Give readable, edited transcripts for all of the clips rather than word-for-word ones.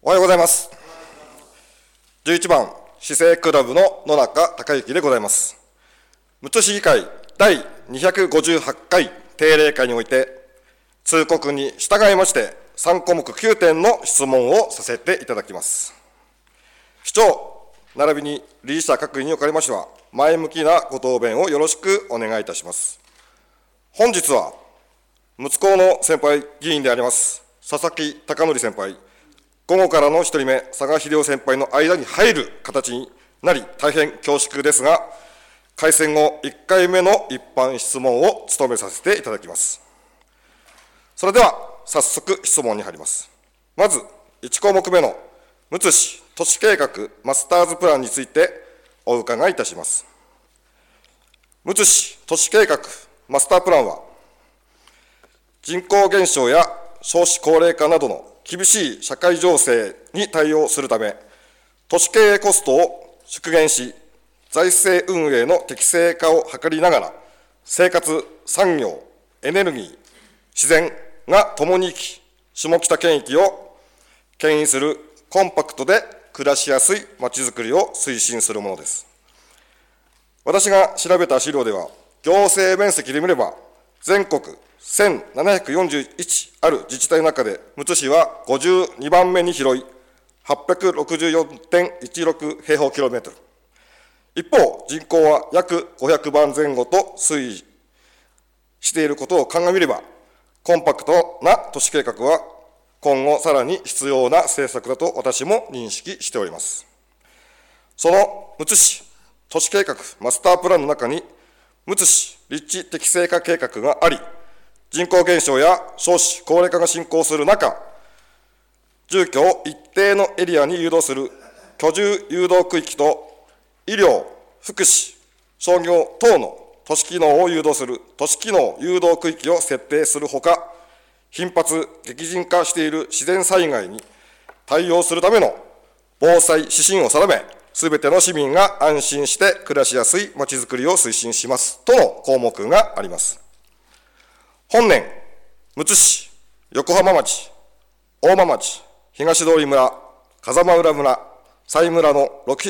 おはようございます。11番市政クラブの野中隆之でございます。むつ市議会第258回定例会において、通告に従いまして3項目9点の質問をさせていただきます。市長並びに理事者各位におかれましては、前向きなご答弁をよろしくお願いいたします。本日は睦高の先輩議員であります佐々木貴則先輩、午後からの1人目佐賀秀夫先輩の間に入る形になり、大変恐縮ですが、改選後1回目の一般質問を務めさせていただきます。それでは早速質問に入ります。まず1項目目のむつ市都市計画マスターズプランについてお伺いいたします。むつ市都市計画マスタープランは、人口減少や少子高齢化などの厳しい社会情勢に対応するため、都市経営コストを縮減し、財政運営の適正化を図りながら、生活、産業、エネルギー、自然が共に生き、下北県域を牽引するコンパクトで暮らしやすいまちづくりを推進するものです。私が調べた資料では、行政面積で見れば、全国1741ある自治体の中で、むつ市は52番目に広い 864.16 平方キロメートル。一方、人口は約500万前後と推移していることを鑑みれば、コンパクトな都市計画は今後さらに必要な政策だと私も認識しております。そのむつ市都市計画マスタープランの中に、むつ市立地適正化計画があり、人口減少や少子高齢化が進行する中、住居を一定のエリアに誘導する居住誘導区域と、医療、福祉、商業等の都市機能を誘導する都市機能誘導区域を設定するほか、頻発、激甚化している自然災害に対応するための防災指針を定め、すべての市民が安心して暮らしやすいまちづくりを推進しますとの項目があります。本年、むつ市、横浜町、大間町、東通村、風間浦村、佐井村の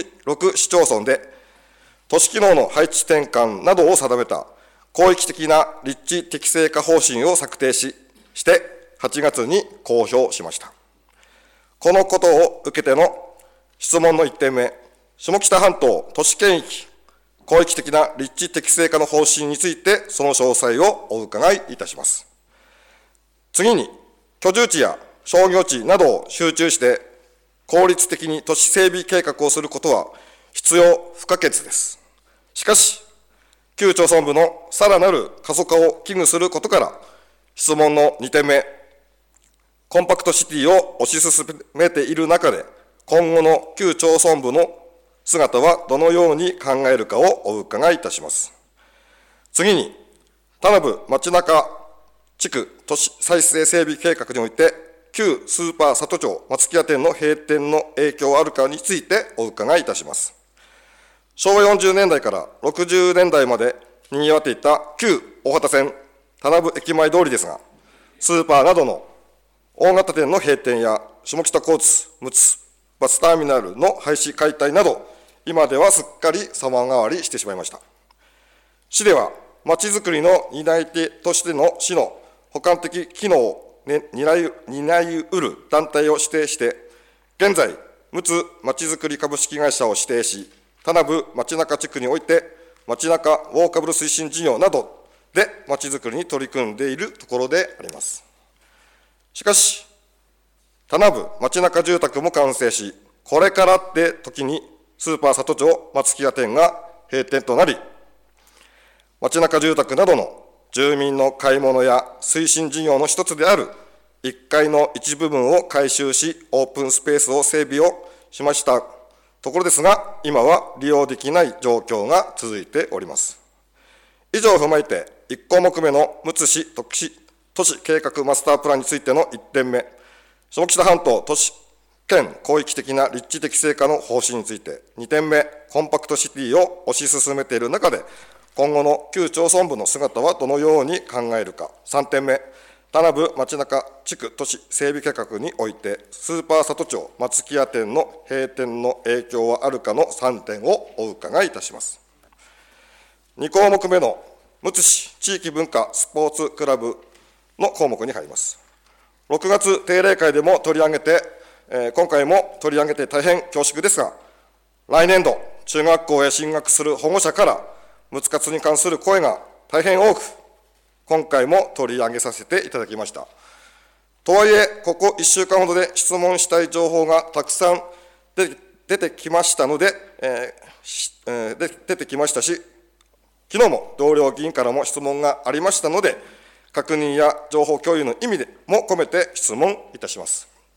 6市町村で、都市機能の配置転換などを定めた広域的な立地適正化方針を策定して8月に公表しました。このことを受けての質問の1点目、下北半島都市圏域広域的な立地適正化の方針について、その詳細をお伺いいたします。次に、居住地や商業地などを集中して効率的に都市整備計画をすることは必要不可欠です。しかし、旧町村部のさらなる過疎化を危惧することから、質問の2点目、コンパクトシティを推し進めている中で、今後の旧町村部の姿はどのように考えるかをお伺いいたします。次に、田名部町中地区都市再生整備計画において、旧スーパー里町松木屋店の閉店の影響あるかについてお伺いいたします。昭和40年代から60年代まで賑わっていた旧大畑線田名部駅前通りですが、スーパーなどの大型店の閉店や下北交通、むつバスターミナルの廃止解体など、今ではすっかり様変わりしてしまいました。市では、まちづくりの担い手としての市の補完的機能を担いうる団体を指定して、現在、むつまちづくり株式会社を指定し、田名部町中地区において、町中ウォーカブル推進事業などでまちづくりに取り組んでいるところであります。しかし、田名部町中住宅も完成し、これからって時にスーパー里町松木屋店が閉店となり、町中住宅などの住民の買い物や推進事業の一つである1階の一部分を改修し、オープンスペースを整備をしましたところですが、今は利用できない状況が続いております。以上を踏まえて、1項目目のむつ市都市計画マスタープランについての1点目、下北半島都市圏広域的な立地適正化の方針について、2点目、コンパクトシティを推し進めている中で、今後の旧町村部の姿はどのように考えるか、3点目、 田名部町中地区都市整備計画において、スーパー里町松木屋店の閉店の影響はあるかの3点をお伺いいたします。2項目目のむつ市地域文化スポーツクラブの項目に入ります。6月定例会でも取り上げて、今回も取り上げて大変恐縮ですが、来年度、中学校へ進学する保護者からむつ活に関する声が大変多く、今回も取り上げさせていただきました。とはいえ、ここ1週間ほどで質問したい情報がたくさん出てきましたので、出てきましたし、昨日も同僚議員からも質問がありましたので、確認や情報共有の意味でも込めて質問いたします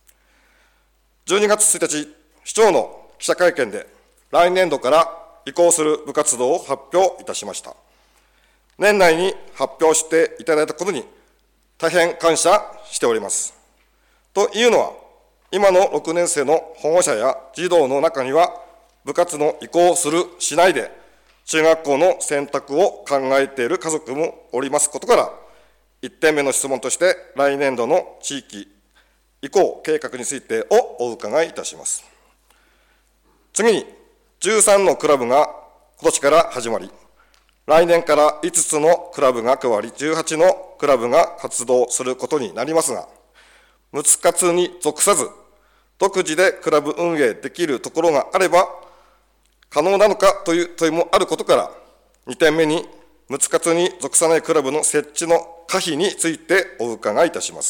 。12月1日、市長の記者会見で、来年度から移行する部活動を発表いたしました。年内に発表していただいたことに大変感謝しております。というのは、今の6年生の保護者や児童の中には、部活の移行する、しないで、中学校の選択を考えている家族もおりますことから、1点目の質問として、来年度の地域移行計画についてをお伺いいたします。次に、13のクラブが今年から始まり、来年から5つのクラブが加わり、18のクラブが活動することになりますが、むつ活に属さず、独自でクラブ運営できるところがあれば、可能なのかという問いもあることから、2点目に、むつ活に属さないクラブの設置の可否についてお伺いいたします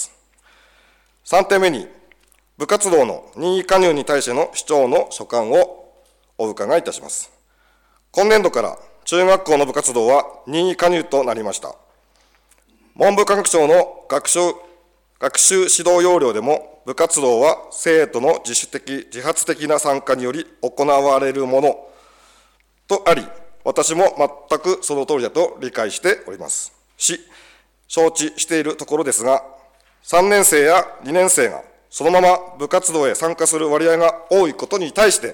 。3点目に、部活動の任意加入に対しての市長の所感をお伺いいたします。今年度から中学校の部活動は任意加入となりました。文部科学省の学習指導要領でも、部活動は生徒の自主的、自発的な参加により行われるものとあり、私も全くその通りだと理解しておりますし、承知しているところですが、3年生や2年生がそのまま部活動へ参加する割合が多いことに対して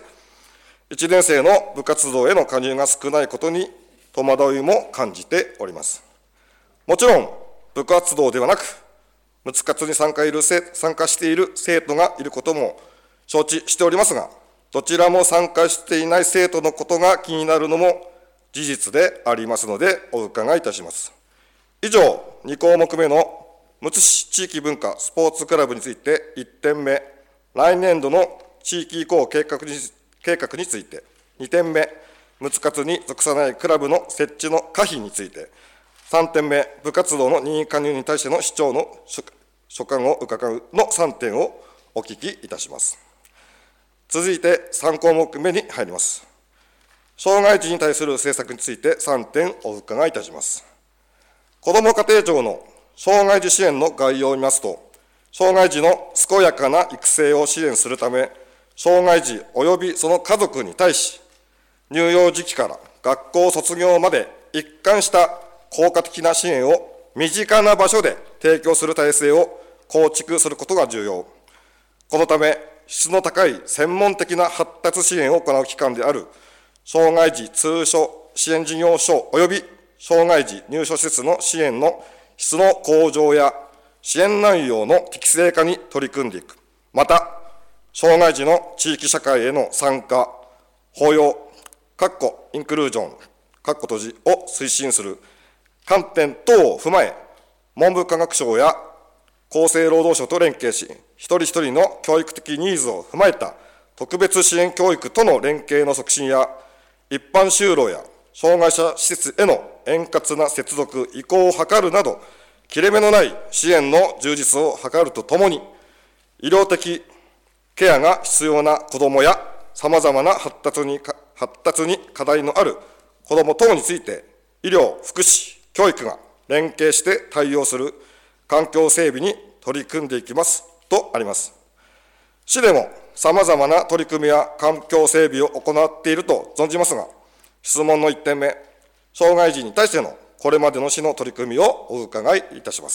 、1年生の部活動への加入が少ないことに戸惑いも感じております。もちろん、部活動ではなく、むつ活に参加している生徒がいることも承知しておりますが、どちらも参加していない生徒のことが気になるのも事実でありますので、お伺いいたします。以上、2項目目のむつ市地域文化スポーツクラブについて1点目、来年度の地域移行計画について、2点目、むつ活に属さないクラブの設置の可否について、3点目、部活動の任意加入に対しての市長の所感を伺うの3点をお聞きいたします。続いて3項目目に入ります。障害児に対する政策について3点お伺いいたします。子ども家庭庁の障害児支援の概要を見ますと、障害児の健やかな育成を支援するため、障害児及びその家族に対し、乳幼児期から学校卒業まで一貫した効果的な支援を身近な場所で提供する体制を構築することが重要。このため、質の高い専門的な発達支援を行う機関である障害児通所支援事業所及び障害児入所施設の支援の質の向上や支援内容の適正化に取り組んでいく。また、障害児の地域社会への参加、包容、インクルージョン、閉じを推進する観点等を踏まえ、文部科学省や厚生労働省と連携し、一人一人の教育的ニーズを踏まえた特別支援教育との連携の促進や、一般就労や障害者施設への円滑な接続、移行を図るなど、切れ目のない支援の充実を図るとともに、医療的ケアが必要な子どもや、さまざまな発達に課題のある子ども等について、医療、福祉、教育が連携して対応する環境整備に取り組んでいきますとあります。市でもさまざまな取り組みや環境整備を行っていると存じますが、質問の1点目、障害児に対してのこれまでの市の取り組みをお伺いいたします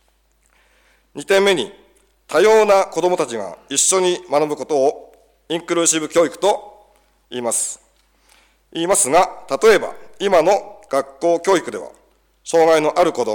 。2点目に、多様な子どもたちが一緒に学ぶことをインクルーシブ教育と言いますが、例えば今の学校教育では、障害のある子ども、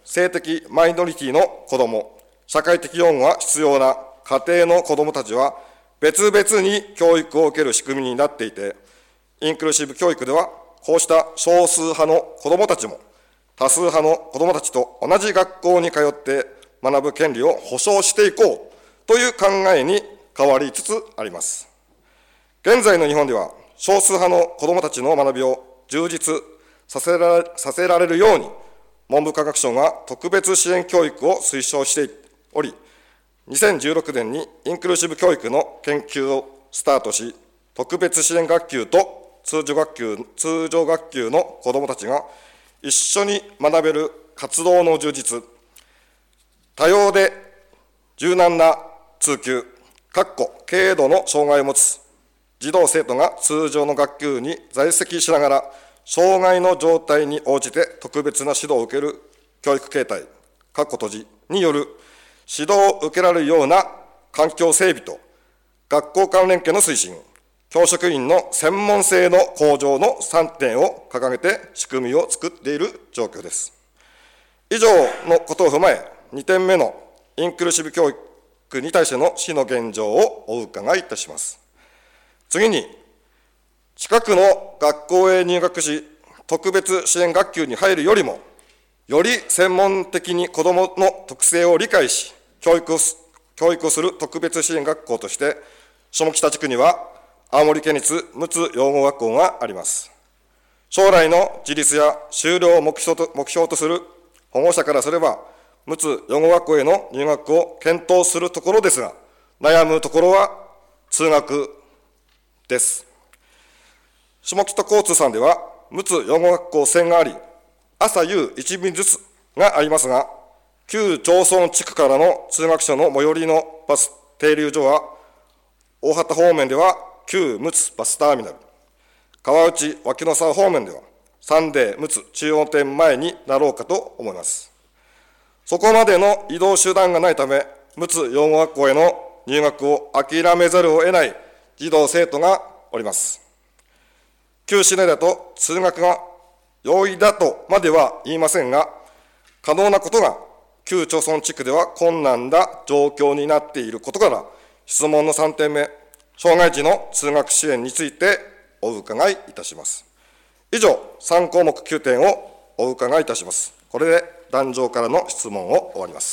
性的マイノリティの子ども、社会的養護が必要な家庭の子どもたちは、別々に教育を受ける仕組みになっていて、インクルーシブ教育では、こうした少数派の子どもたちも、多数派の子どもたちと同じ学校に通って学ぶ権利を保障していこうという考えに変わりつつあります。現在の日本では、少数派の子どもたちの学びを充実させられるように、文部科学省が特別支援教育を推奨しており、2016年にインクルーシブ教育の研究をスタートし、特別支援学級と通常学級の子どもたちが一緒に学べる活動の充実、多様で柔軟な通級、軽度の障害を持つ児童生徒が通常の学級に在籍しながら、障害の状態に応じて特別な指導を受ける教育形態、閉じによる指導を受けられるような環境整備と、学校間連携の推進、教職員の専門性の向上の3点を掲げて仕組みを作っている状況です。以上のことを踏まえ、2点目のインクルーシブ教育に対しての市の現状をお伺いいたします。次に、近くの学校へ入学し、特別支援学級に入るよりも、より専門的に子どもの特性を理解し、教育をする特別支援学校として、下北地区には青森県立陸奥養護学校があります。将来の自立や修了を目標とする保護者からすれば、陸奥養護学校への入学を検討するところですが、悩むところは通学です。下北交通さんでは、陸奥養護学校線があり、朝夕1便ずつがありますが、旧町村地区からの通学者の最寄りのバス停留所は、大畑方面では旧陸奥バスターミナル、川内脇野沢方面ではサンデー陸奥中央店前になろうかと思います。そこまでの移動手段がないため、陸奥養護学校への入学を諦めざるを得ない児童生徒がおります。旧市内だと通学が容易だとまでは言いませんが、可能なことが旧町村地区では困難な状況になっていることから、質問の3点目、障害児の通学支援についてお伺いいたします。以上、3項目9点をお伺いいたします。これで壇上からの質問を終わります。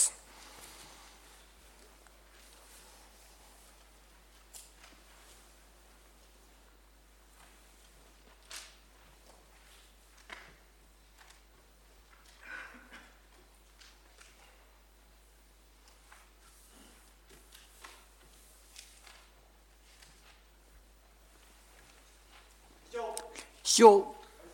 以上。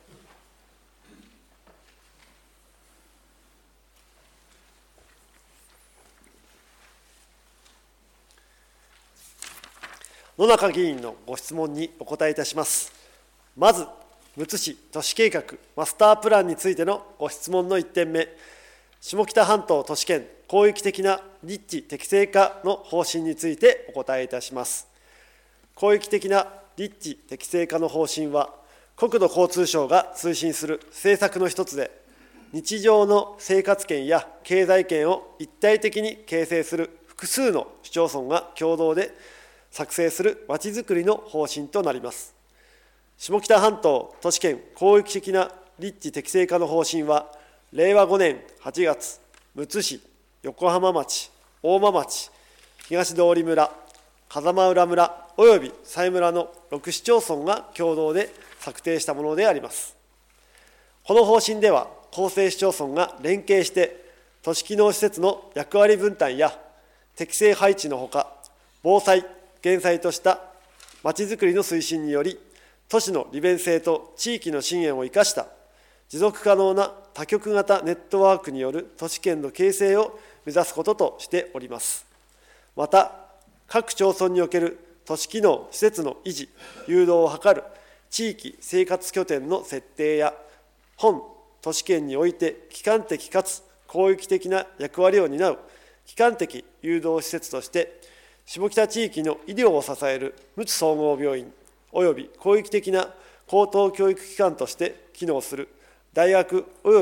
野中議員のご質問にお答えいたします。まず、むつ市都市計画マスタープランについてのご質問の1点目、下北半島都市圏広域的な立地適正化の方針についてお答えいたします。広域的な立地適正化の方針は、国土交通省が推進する政策の一つで、日常の生活圏や経済圏を一体的に形成する複数の市町村が共同で作成するまちづくりの方針となります。下北半島都市圏広域的な立地適正化の方針は、令和5年8月、むつ市、横浜町、大間町、東通村、風間浦村および佐井村の6市町村が共同で策定したものであります。この方針では、構成市町村が連携して、都市機能施設の役割分担や適正配置のほか、防災・減災としたまちづくりの推進により、都市の利便性と地域の資源を生かした持続可能な多極型ネットワークによる都市圏の形成を目指すこととしております。また、各町村における都市機能施設の維持・誘導を図る地域生活拠点の設定や、本都市圏において基幹的かつ広域的な役割を担う基幹的誘導施設として、下北地域の医療を支える陸奥総合病院および広域的な高等教育機関として機能する大学および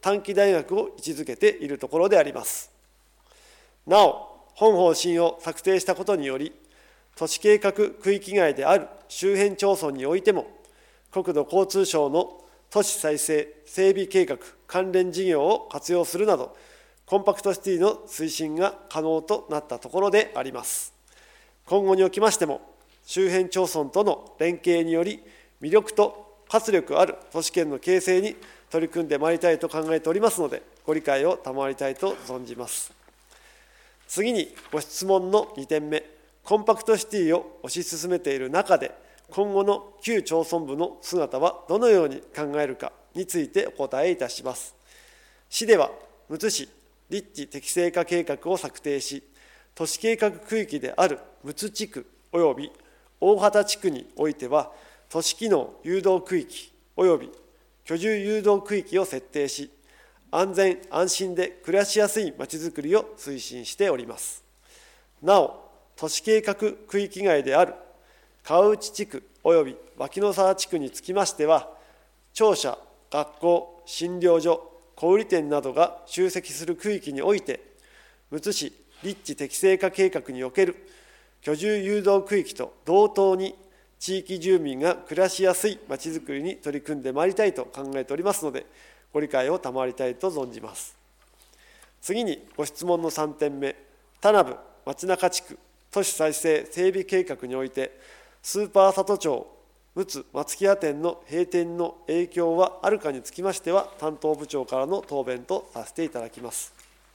短期大学を位置づけているところであります。なお、本方針を策定したことにより、都市計画区域外である周辺町村においても、国土交通省の都市再生整備計画関連事業を活用するなど、コンパクトシティの推進が可能となったところであります。今後におきましても、周辺町村との連携により、魅力と活力ある都市圏の形成に取り組んでまいりたいと考えておりますので、ご理解を賜りたいと存じます。次にご質問の2点目、コンパクトシティを推し進めている中で、今後の旧町村部の姿はどのように考えるかについてお答えいたします。市では、むつ市立地適正化計画を策定し、都市計画区域であるむつ地区及び大畑地区においては、都市機能誘導区域及び居住誘導区域を設定し、安全安心で暮らしやすいまちづくりを推進しております。なお、都市計画区域外である川内地区及び脇野沢地区につきましては、庁舎、学校、診療所、小売店などが集積する区域において、むつ市立地適正化計画における居住誘導区域と同等に地域住民が暮らしやすいまちづくりに取り組んでまいりたいと考えておりますので、ご理解を賜りたいと存じます。次にご質問の3点目、田名部町中地区都市再生整備計画において、スーパー里町むつ松木屋店の閉店の影響はあるかにつきましては、担当部長からの答弁とさせていただきます。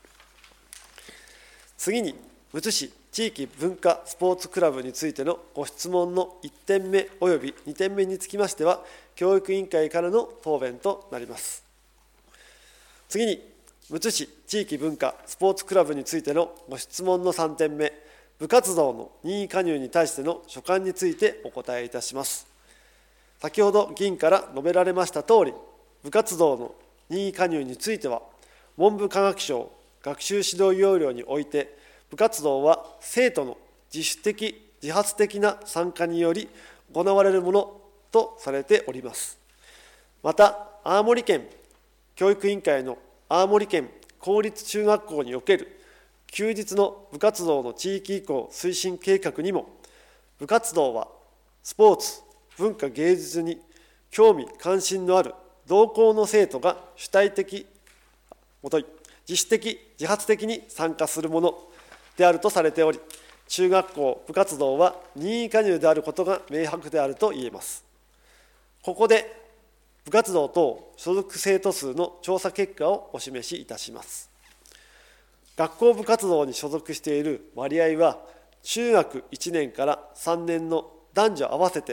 次に、むつ市地域文化スポーツクラブについてのご質問の1点目および2点目につきましては、教育委員会からの答弁となります。次に、むつ市地域文化スポーツクラブについてのご質問の3点目、部活動の任意加入に対しての所感についてお答えいたします。先ほど議員から述べられましたとおり、部活動の任意加入については、文部科学省学習指導要領において、部活動は生徒の自主的・自発的な参加により行われるものとされております。また、青森県教育委員会の青森県公立中学校における休日の部活動の地域移行推進計画にも、部活動はスポーツ、文化芸術に興味関心のある同校の生徒が主体的、自主的、自発的に参加するものであるとされており、中学校部活動は任意加入であることが明白であると言えます。ここで部活動等所属生徒数の調査結果をお示しいたします。学校部活動に所属している割合は、中学1年から3年の男女合わせて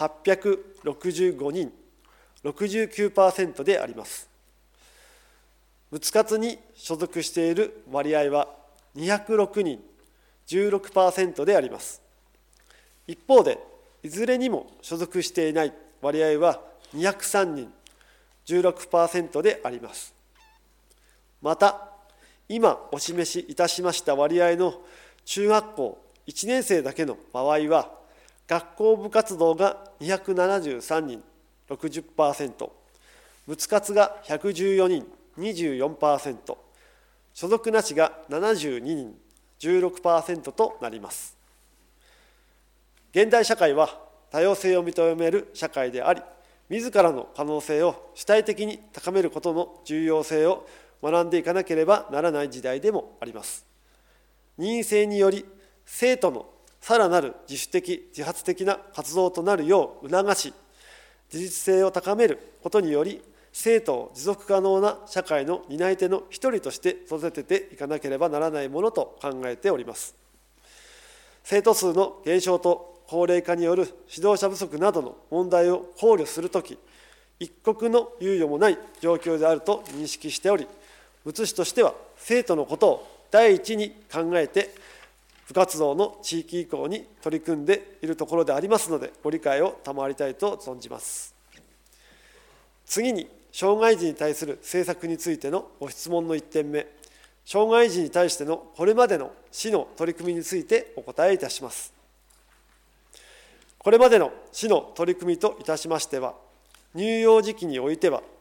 865人、69% であります。部活に所属している割合は206人、16% であります。一方で、いずれにも所属していない割合は203人、16% であります。また、今お示しいたしました割合の中学校1年生だけの場合は、学校部活動が273人、60%、部活が114人、24%、所属なしが72人、16% となります。現代社会は多様性を認める社会であり、自らの可能性を主体的に高めることの重要性を学んでいかなければならない時代でもあります。任意制により、生徒のさらなる自主的・自発的な活動となるよう促し、自立性を高めることにより、生徒を持続可能な社会の担い手の一人として育てていかなければならないものと考えております。生徒数の減少と高齢化による指導者不足などの問題を考慮するとき、一刻の猶予もない状況であると認識しており、むつ市としては生徒のことを第一に考えて、部活動の地域移行に取り組んでいるところでありますので、ご理解を賜りたいと存じます。次に、障害児に対する政策についてのご質問の1点目、障害児に対してのこれまでの市の取り組みについてお答えいたします。これまでの市の取り組みといたしましては、乳幼児期においては、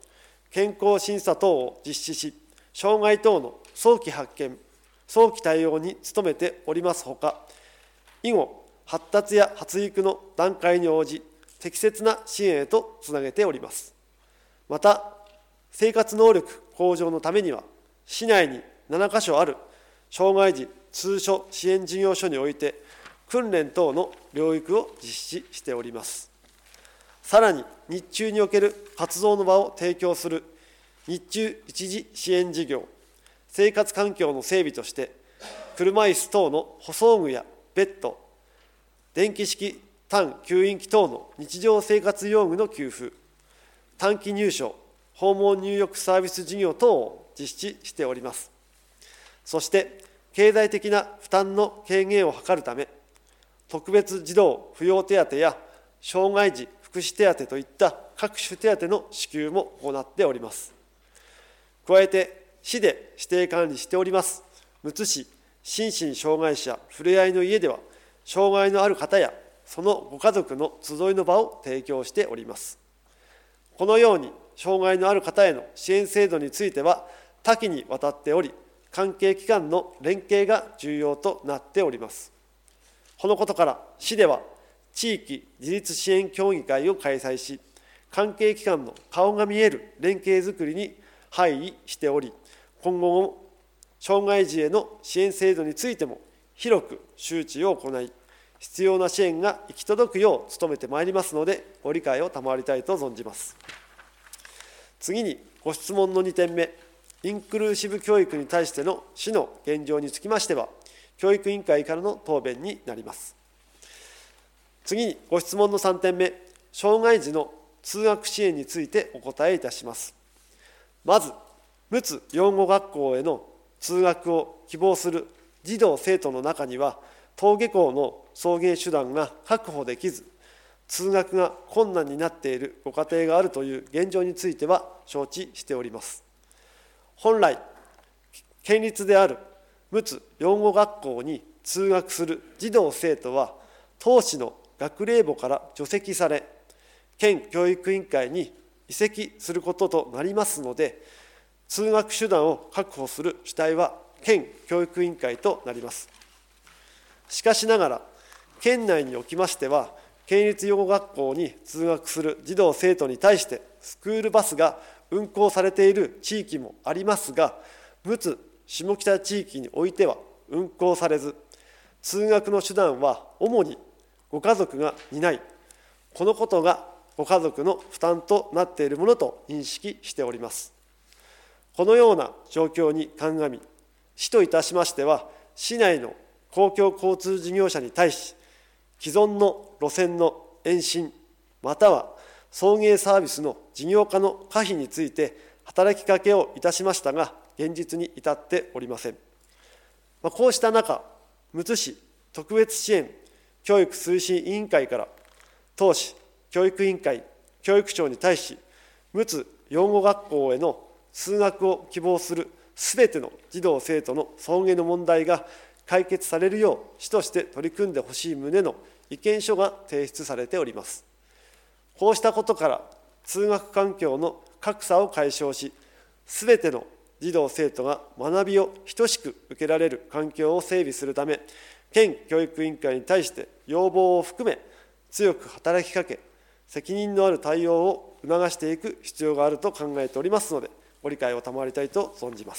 健康審査等を実施し、障害等の早期発見、早期対応に努めておりますほか、以後、発達や発育の段階に応じ、適切な支援へとつなげております。また、生活能力向上のためには、市内に7カ所ある障害児通所支援事業所において、訓練等の療育を実施しております。さらに、日中における活動の場を提供する日中一時支援事業、生活環境の整備として、車椅子等の舗装具やベッド、電気式単吸引器等の日常生活用具の給付、短期入所、訪問入浴サービス事業等を実施しております。そして、経済的な負担の軽減を図るため、特別児童扶養手当や障害児福祉手当といった各種手当の支給も行っております。加えて、市で指定管理しております、むつ市心身障害者ふれあいの家では、障害のある方やそのご家族の集いの場を提供しております。このように、障害のある方への支援制度については多岐にわたっており、関係機関の連携が重要となっております。このことから、市では地域自立支援協議会を開催し、関係機関の顔が見える連携づくりに配意しており、今後も障害児への支援制度についても広く周知を行い、必要な支援が行き届くよう努めてまいりますので、ご理解を賜りたいと存じます。次に、ご質問の2点目、インクルーシブ教育に対しての市の現状につきましては、教育委員会からの答弁になります。次に、ご質問の3点目、障害児の通学支援についてお答えいたします。まず、陸奥養護学校への通学を希望する児童・生徒の中には、登下校の送迎手段が確保できず、通学が困難になっているご家庭があるという現状については承知しております。本来、県立である陸奥養護学校に通学する児童・生徒は、当市の学齢簿から除籍され、県教育委員会に移籍することとなりますので、通学手段を確保する主体は県教育委員会となります。しかしながら、県内におきましては、県立養護学校に通学する児童・生徒に対して、スクールバスが運行されている地域もありますが、陸奥下北地域においては運行されず、通学の手段は主にご家族が担い、このことがご家族の負担となっているものと認識しております。このような状況に鑑み、市といたしましては、市内の公共交通事業者に対し、既存の路線の延伸、または送迎サービスの事業化の可否について働きかけをいたしましたが、現実に至っておりません。こうした中、むつ市特別支援教育推進委員会から、当市教育委員会、教育庁に対し、陸奥養護学校への通学を希望するすべての児童・生徒の送迎の問題が解決されるよう、市として取り組んでほしい旨の意見書が提出されております。こうしたことから、通学環境の格差を解消し、すべての児童・生徒が学びを等しく受けられる環境を整備するため、県教育委員会に対して要望を含め、強く働きかけ、責任のある対応を促していく必要があると考えておりますので、ご理解を賜りたいと存じます。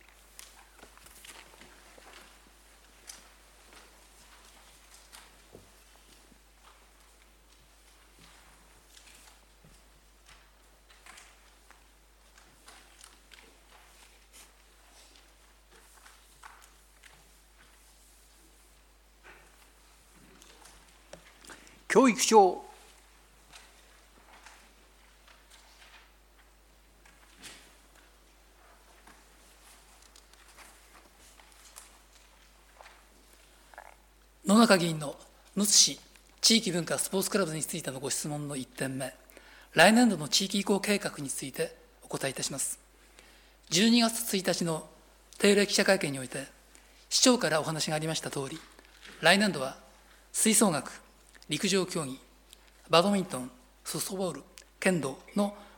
教育庁野中議員の陸奥市地域文化スポーツクラブについてのご質問の1点目、来年度の地域移行計画についてお答えいたします。12月1日の定例記者会見において、市長からお話がありましたとおり、来年度は吹奏楽、陸上競技、バドミントン、ソフトボール、剣道の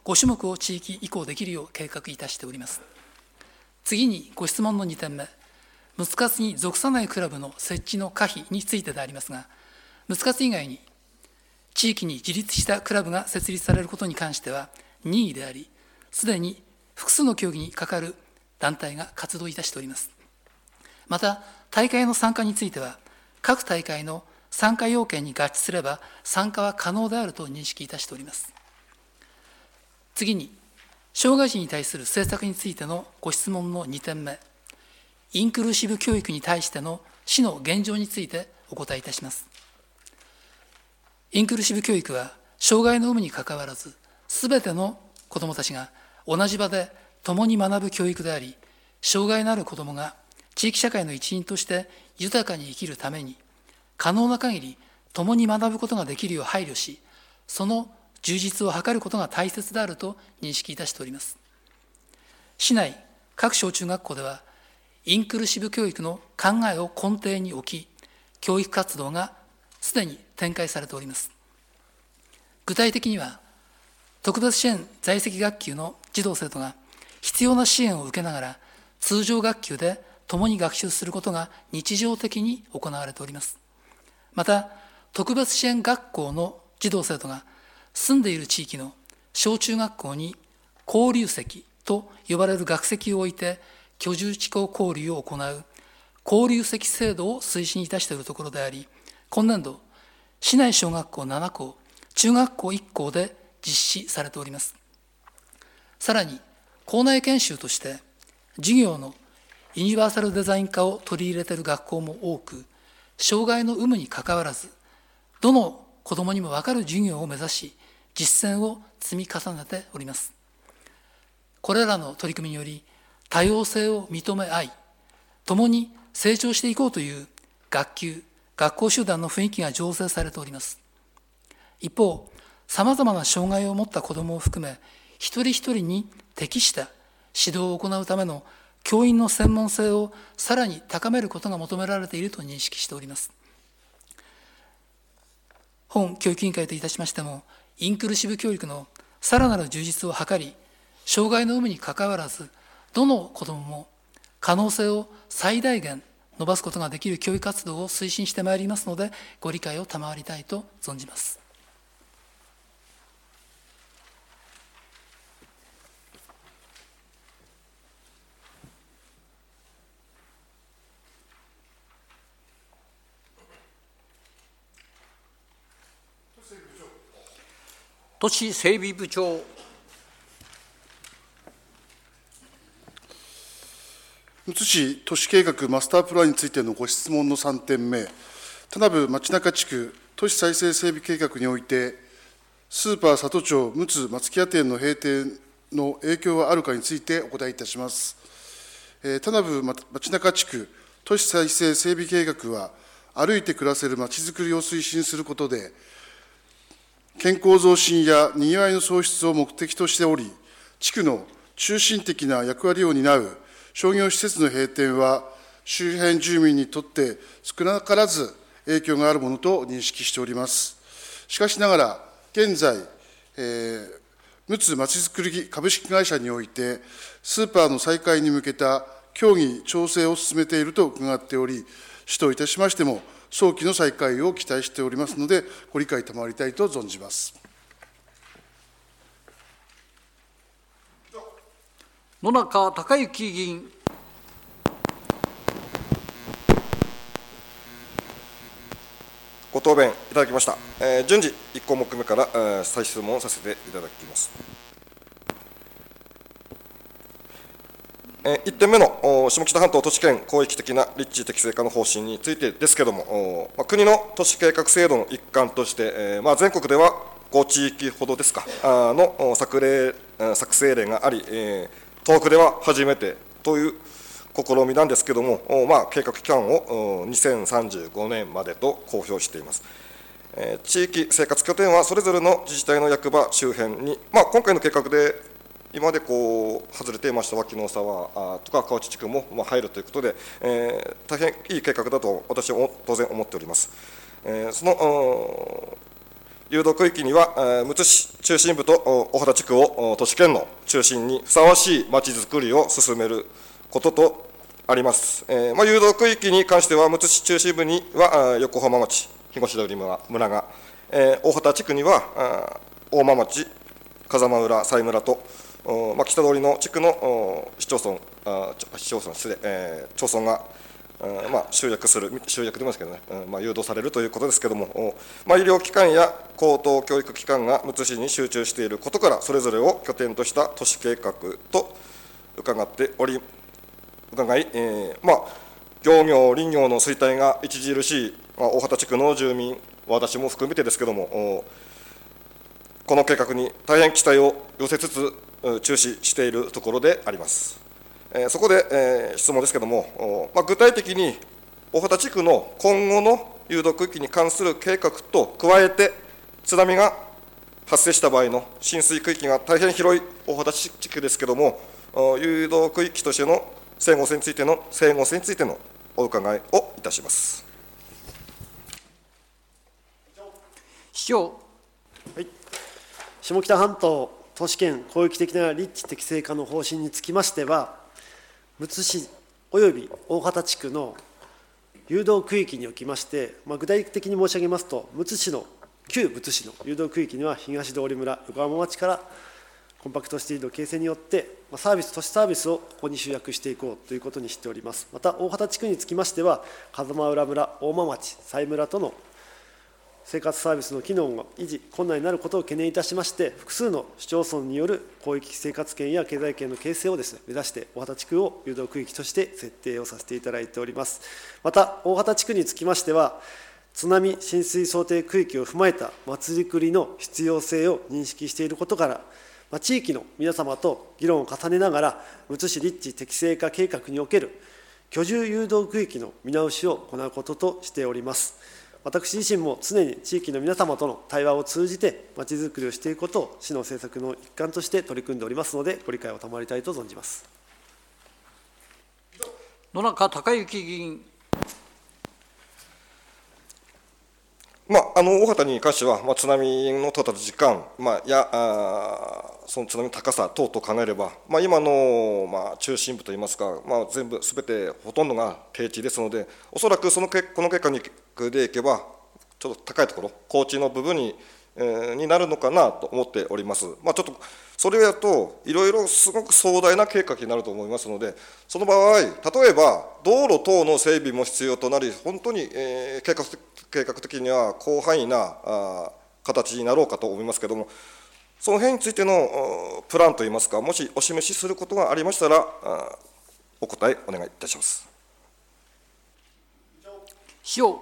5種目を地域移行できるよう計画いたしております。次にご質問の2点目、ムツ活に属さないクラブの設置の可否についてでありますが、ムツ活以外に地域に自立したクラブが設立されることに関しては任意であり、すでに複数の競技に関わる団体が活動いたしております。また、大会の参加については、各大会の参加要件に合致すれば参加は可能であると認識いたしております。次に、障害児に対する政策についてのご質問の2点目、インクルーシブ教育に対しての市の現状についてお答えいたします。インクルーシブ教育は、障害の有無にかかわらず、すべての子どもたちが同じ場で共に学ぶ教育であり、障害のある子どもが地域社会の一員として豊かに生きるために、可能な限り共に学ぶことができるよう配慮し、その充実を図ることが大切であると認識いたしております。市内各小中学校では、インクルーシブ教育の考えを根底に置き、教育活動がすでに展開されております。具体的には、特別支援在籍学級の児童生徒が必要な支援を受けながら、通常学級で共に学習することが日常的に行われております。また、特別支援学校の児童生徒が住んでいる地域の小中学校に交流席と呼ばれる学籍を置いて居住地校交流を行う交流席制度を推進いたしているところであり、今年度、市内小学校7校、中学校1校で実施されております。さらに、校内研修として、授業のユニバーサルデザイン化を取り入れている学校も多く、障害の有無にかかわらず、どの子どもにも分かる授業を目指し、実践を積み重ねております。これらの取り組みにより、多様性を認め合い、共に成長していこうという学級、学校集団の雰囲気が醸成されております。一方、さまざまな障害を持った子どもを含め、一人一人に適した指導を行うための教員の専門性をさらに高めることが求められていると認識しております。本教育委員会といたしましても、インクルーシブ教育のさらなる充実を図り、障害の有無にかかわらず、どの子どもも可能性を最大限伸ばすことができる教育活動を推進してまいりますので、ご理解を賜りたいと存じます。 都市整備部長。 むつ市都市計画マスタープランについてのご質問の3点目、田名部町中地区都市再生整備計画において、スーパー里町むつ松木屋店の閉店の影響はあるかについてお答えいたします。田名部町中地区都市再生整備計画は、歩いて暮らせるまちづくりを推進することで、健康増進やにぎわいの創出を目的としており、地区の中心的な役割を担う商業施設の閉店は、周辺住民にとって少なからず影響があるものと認識しております。しかしながら、現在、むつまちづくり株式会社において、スーパーの再開に向けた協議、調整を進めていると伺っており、市といたしましても、早期の再開を期待しておりますので、ご理解賜りたいと存じます。 野中隆之議員。 ご答弁いただきました。順次、1項目目から再質問をさせていただきます。1点目の下北半島都市圏広域的な立地適正化の方針についてですけれども、国の都市計画制度の一環として、全国では5地域ほどですかの作成例があり、東北では初めてという試みなんですけれども、計画期間を2035年までと公表しています。地域生活拠点はそれぞれの自治体の役場周辺に、今回の計画で今まで外れていました脇の沢とか河内地区も入るということで、大変いい計画だと私は当然思っております。その誘導区域には、むつ市中心部と大畑地区を都市圏の中心にふさわしいまちづくりを進めることとあります。誘導区域に関しては、むつ市中心部には横浜町、東通村が、大畑地区には大間町、風間浦、西村と、北通りの地区の町村が集約でもですけどね、誘導されるということですけれども、医療機関や高等教育機関がむつ市に集中していることから、それぞれを拠点とした都市計画と伺い、漁業、林業の衰退が著しい、大畑地区の住民、私も含めてですけれども、この計画に大変期待を寄せつつ、注視しているところであります。そこで、質問ですけれども、具体的に大畑地区の今後の誘導区域に関する計画と加えて、津波が発生した場合の浸水区域が大変広い大畑地区ですけれども、誘導区域としての整合性についてのお伺いをいたします。 市長。 下北半島都市圏広域的な立地適正化の方針につきましては、むつ市および大畑地区の誘導区域におきまして、具体的に申し上げますと、旧むつ市の誘導区域には東通村、横浜町からコンパクトシティの形成によって、都市サービスをここに集約していこうということにしております。また、大畑地区につきましては、風間浦村、大間町、西村との生活サービスの機能が維持困難になることを懸念いたしまして、複数の市町村による広域生活圏や経済圏の形成を目指して、大畑地区を誘導区域として設定をさせていただいております。また、大畑地区につきましては、津波浸水想定区域を踏まえたまちづくりの必要性を認識していることから、地域の皆様と議論を重ねながら、むつ市立地適正化計画における居住誘導区域の見直しを行うこととしております。私自身も常に地域の皆様との対話を通じて、まちづくりをしていくことを市の政策の一環として取り組んでおりますので、ご理解を賜りたいと存じます。 野中隆之議員。 大畑に関しては、津波の到達時間、その津波の高さ等々考えれば、今の、中心部といいますか、すべてほとんどが低地ですので、おそらくこの結果でいけば、ちょっと高いところ、高地の部分になるのかなと思っております。ちょっとそれをやると、いろいろすごく壮大な計画になると思いますので、その場合、例えば道路等の整備も必要となり、本当に計画的には広範囲な形になろうかと思いますけれども、その辺についてのプランといいますか、もしお示しすることがありましたら、お答えお願いいたします。 市長。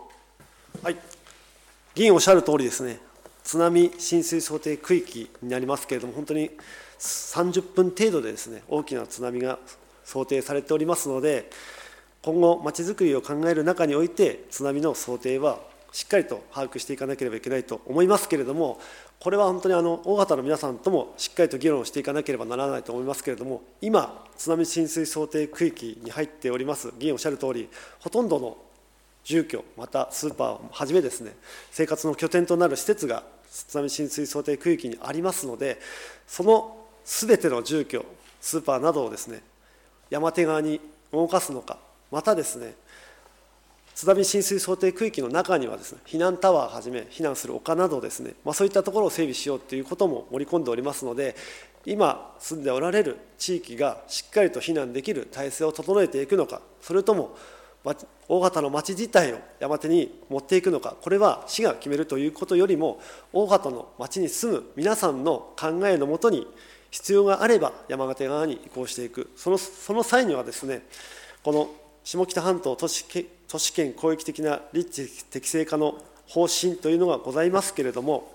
議員おっしゃるとおりですね、津波浸水想定区域になりますけれども、本当に30分程度でですね、大きな津波が想定されておりますので、今後、まちづくりを考える中において、津波の想定はしっかりと把握していかなければいけないと思いますけれども、これは本当に大畑の皆さんともしっかりと議論していかなければならないと思いますけれども、今、津波浸水想定区域に入っております、議員おっしゃるとおり、ほとんどの住居、またスーパーをはじめですね、生活の拠点となる施設が津波浸水想定区域にありますので、そのすべての住居、スーパーなどをですね、山手側に動かすのか、またですね、津波浸水想定区域の中にはですね、避難タワーをはじめ、避難する丘などですね、そういったところを整備しようということも盛り込んでおりますので、今住んでおられる地域がしっかりと避難できる体制を整えていくのか、それとも大畑の町自体を山手に持っていくのか、これは市が決めるということよりも、大畑の町に住む皆さんの考えのもとに、必要があれば山手側に移行していく、その際にはですね、この下北半島都市圏広域的な立地適正化の方針というのがございますけれども、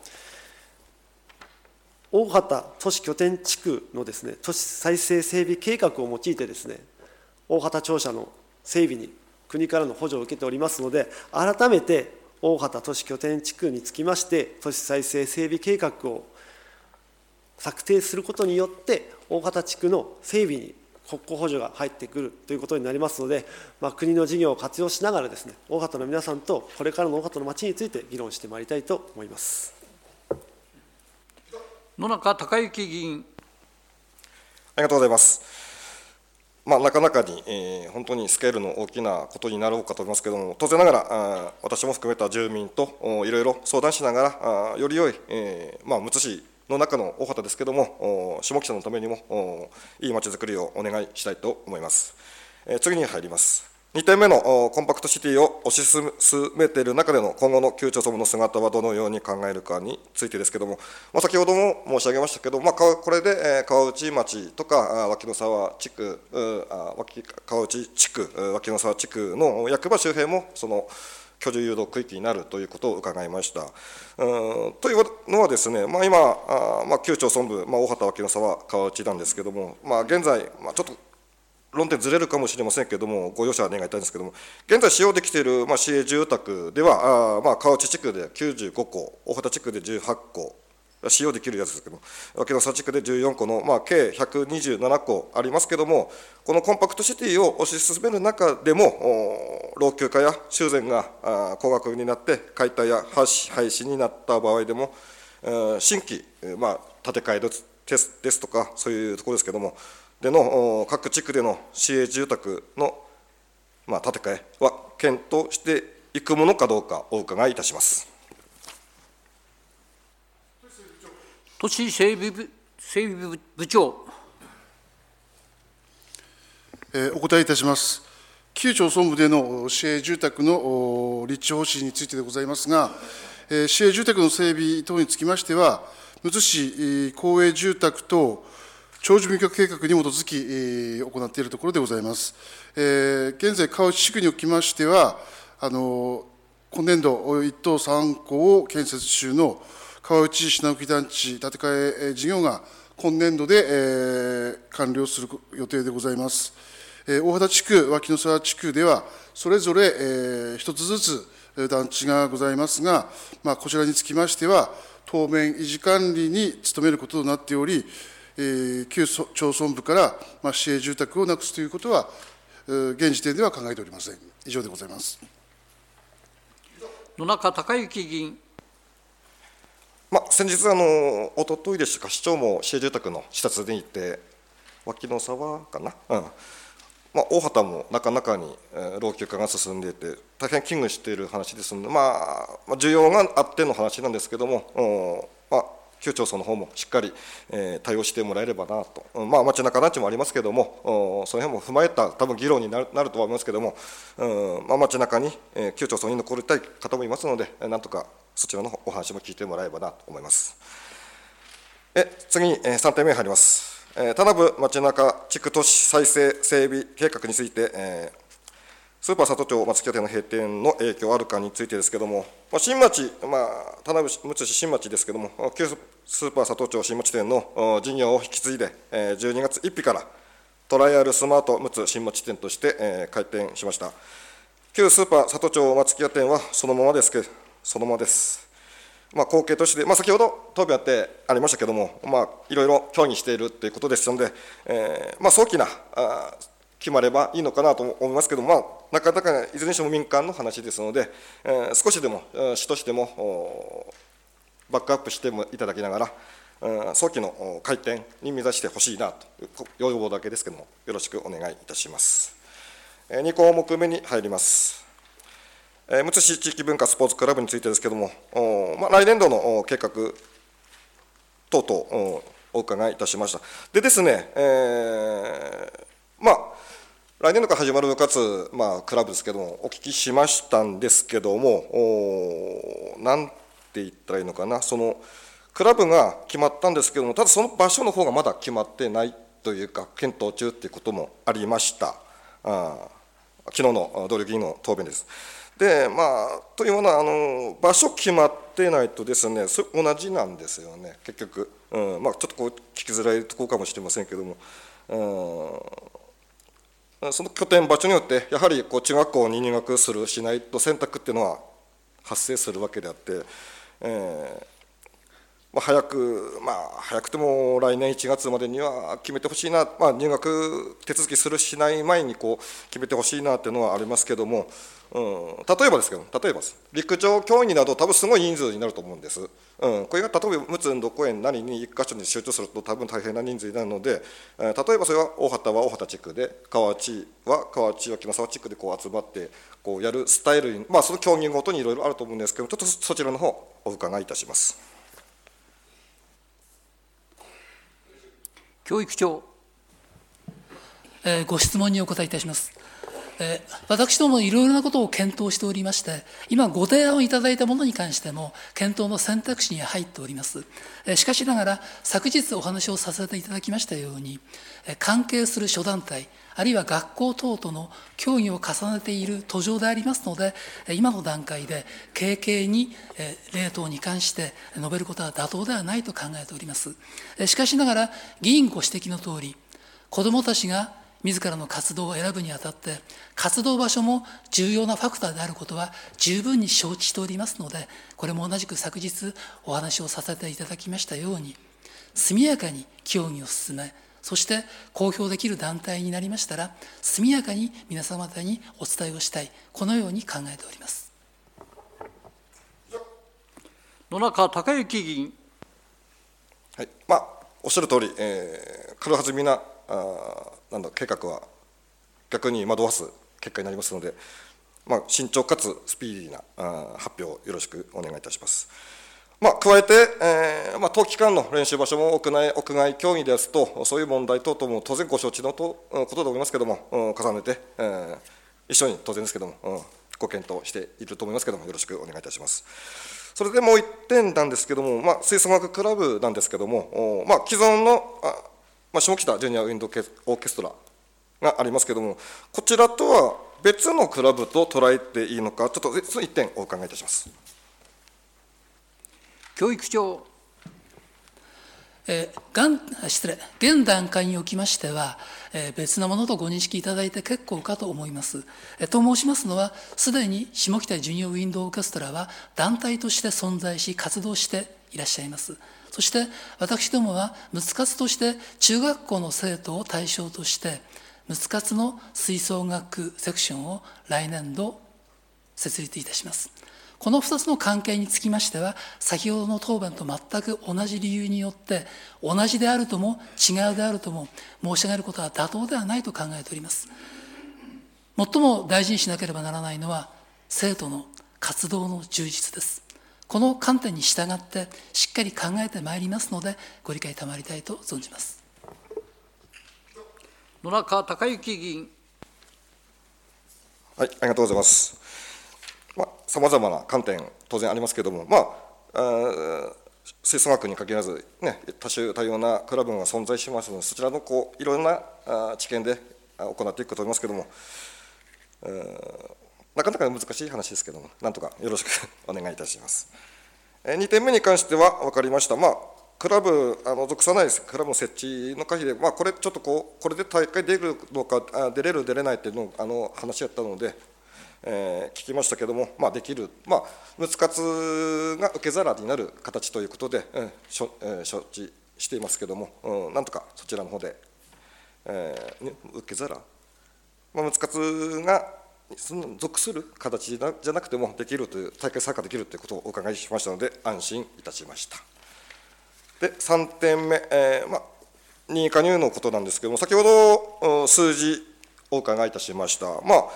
大畑都市拠点地区のですね、都市再生整備計画を用いてですね、大畑庁舎の整備に国からの補助を受けておりますので、改めて大畑都市拠点地区につきまして、都市再生整備計画を策定することによって、大畑地区の整備に国庫補助が入ってくるということになりますので、国の事業を活用しながらですね、大畑の皆さんとこれからの大畑の町について議論してまいりたいと思います。 野中隆之議員。 ありがとうございます。なかなかに、本当にスケールの大きなことになろうかと思いますけれども、当然ながら、私も含めた住民といろいろ相談しながら、より良い、むつ市の中の大畑ですけれども、下北のためにもいいまちづくりをお願いしたいと思います。次に入ります。2点目のコンパクトシティを推し進めている中での今後の旧町村の姿はどのように考えるかについてですけれども、先ほども申し上げましたけど、これで川内町とか脇野沢地区、川内地区、脇野沢地区の役場周辺もその居住誘導区域になるということを伺いました。というのはですね、今、旧町村部、大畑脇野沢川内なんですけれども、現在、ちょっと論点ずれるかもしれませんけれども、ご容赦願いたいんですけれども、現在使用できている市営住宅では、川内地区で95戸、大畑地区で18戸、使用できるやつですけども、脇野沢地区で14戸の、計127戸ありますけれども、このコンパクトシティを推し進める中でも、老朽化や修繕が高額になって、解体や廃止になった場合でも、新規、建て替えですとか、そういうところですけれども、での各地区での市営住宅の建て替えは検討していくものかどうかお伺いいたします。 都市整備部長。 お答えいたします。旧町村部での市営住宅の立地方針についてでございますが、市営住宅の整備等につきましては、むつ市公営住宅等長寿民局計画に基づき、行っているところでございます。現在、川内地区におきましては、今年度、1棟3戸を建設中の川内品置団地建て替え事業が今年度で、完了する予定でございます。大畑地区、脇野沢地区では、それぞれ、一つずつ団地がございますが、こちらにつきましては、当面維持管理に努めることとなっており、旧町村部から市営住宅をなくすということは、現時点では考えておりません。以上でございます。 野中隆之議員。 先日、おとといでしたか、市長も市営住宅の視察で行って、脇野沢かな、大畑もなかなかに老朽化が進んでいて、大変危惧している話ですので、需要があっての話なんですけれども、旧町村の方もしっかり対応してもらえればなと、街中団地もありますけれども、その辺も踏まえた多分議論になるとは思いますけれども、街中に旧町村に残りたい方もいますので、なんとかそちらのお話も聞いてもらえればなと思います。次に3点目に入ります。田名部街中地区都市再生整備計画について、スーパー里町松木屋店の閉店の影響あるかについてですけれども、新町、田名部むつ市新町ですけれども、旧スーパー里町新町店の事業を引き継いで、12月1日からトライアルスマートむつ新町店として開店しました。旧スーパー里町松木屋店はそのままです。後継として、先ほど答弁ありましたけれども、いろいろ協議しているということですので、早期な決まればいいのかなと思いますけども、なかなかいずれにしても民間の話ですので、少しでも市としてもバックアップしていただきながら、早期の開店に目指してほしいなという要望だけですけれども、よろしくお願いいたします。2項目目に入ります。むつ市地域文化スポーツクラブについてですけれども、来年度の計画等々お伺いいたしました。でですね、来年度から始まる部活、クラブですけども、お聞きしましたんですけども、なんて言ったらいいのかな、そのクラブが決まったんですけども、ただその場所の方がまだ決まってないというか、検討中ということもありました。昨日の同僚議員の答弁です。で、というような場所決まってないとですね、同じなんですよね、結局。ちょっと聞きづらいところかもしれませんけども。その拠点場所によってやはり中学校に入学するしないと選択っていうのは発生するわけであって、 早くても来年1月までには決めてほしいな、入学手続きするしない前に決めてほしいなっていうのはありますけども、例えば陸上競技など多分すごい人数になると思うんです。これが例えば陸奥運動公園なりに1箇所に集中すると多分大変な人数になるので、例えばそれは大畑は大畑地区で、河内は河内脇沢地区で集まってやるスタイルに、その競技ごとにいろいろあると思うんですけど、ちょっとそちらの方お伺いいたします。 教育長。 ご質問にお答えいたします。私どもいろいろなことを検討しておりまして、今ご提案をいただいたものに関しても検討の選択肢に入っております。しかしながら昨日お話をさせていただきましたように、関係する諸団体あるいは学校等との協議を重ねている途上でありますので、今の段階で軽々に例等に関して述べることは妥当ではないと考えております。しかしながら議員ご指摘のとおり、子どもたちが自らの活動を選ぶにあたって活動場所も重要なファクターであることは十分に承知しておりますので、これも同じく昨日お話をさせていただきましたように、速やかに協議を進め、そして公表できる団体になりましたら速やかに皆様方にお伝えをしたい、このように考えております。 野中孝之議員。 はい、おっしゃる通り、軽はずみな計画は逆に惑わす結果になりますので、慎重かつスピーディーな発表をよろしくお願いいたします。加えて、冬期間の練習場所も屋外競技ですと、そういう問題等々も当然ご承知のことで思いますけれども、重ねて、一緒に当然ですけれども、ご検討していると思いますけれども、よろしくお願いいたします。それでもう一点なんですけれども、吹奏楽クラブなんですけれども、既存の下北ジュニアウィンドオーケストラがありますけれども、こちらとは別のクラブと捉えていいのか、ちょっとその一点お伺いいたします。 教育長。 現段階におきましては、別のものとご認識いただいて結構かと思います。と申しますのは、すでに下北ジュニアウィンドオーケストラは団体として存在し、活動していらっしゃいます。そして私どもはむつ活として中学校の生徒を対象としてむつ活の吹奏楽セクションを来年度設立いたします。この2つの関係につきましては、先ほどの答弁と全く同じ理由によって同じであるとも違うであるとも申し上げることは妥当ではないと考えております。最も大事にしなければならないのは生徒の活動の充実です。この観点に従ってしっかり考えてまいりますので、ご理解賜りたいと存じます。 野中孝之議員。 はい、ありがとうございます。さまざまな観点当然ありますけれども、吹奏楽に限らず、多種多様なクラブが存在しますので、そちらのいろんな知見で行っていくと思いますけれども、なかなか難しい話ですけれども、なんとかよろしくお願いいたします。2点目に関しては分かりました。クラブ属さないクラブの設置の可否で、これちょっとこれで大会出るのか、出れる出れないっていうの話やったので、聞きましたけれども、できる、むつ活が受け皿になる形ということで、承知していますけれども、なんとかそちらの方で、受け皿、むつ活が属する形じゃなくてもできるという、大会参加できるということをお伺いしましたので、安心いたしました。で、3点目、任意加入のことなんですけれども、先ほど数字お伺いいたしました。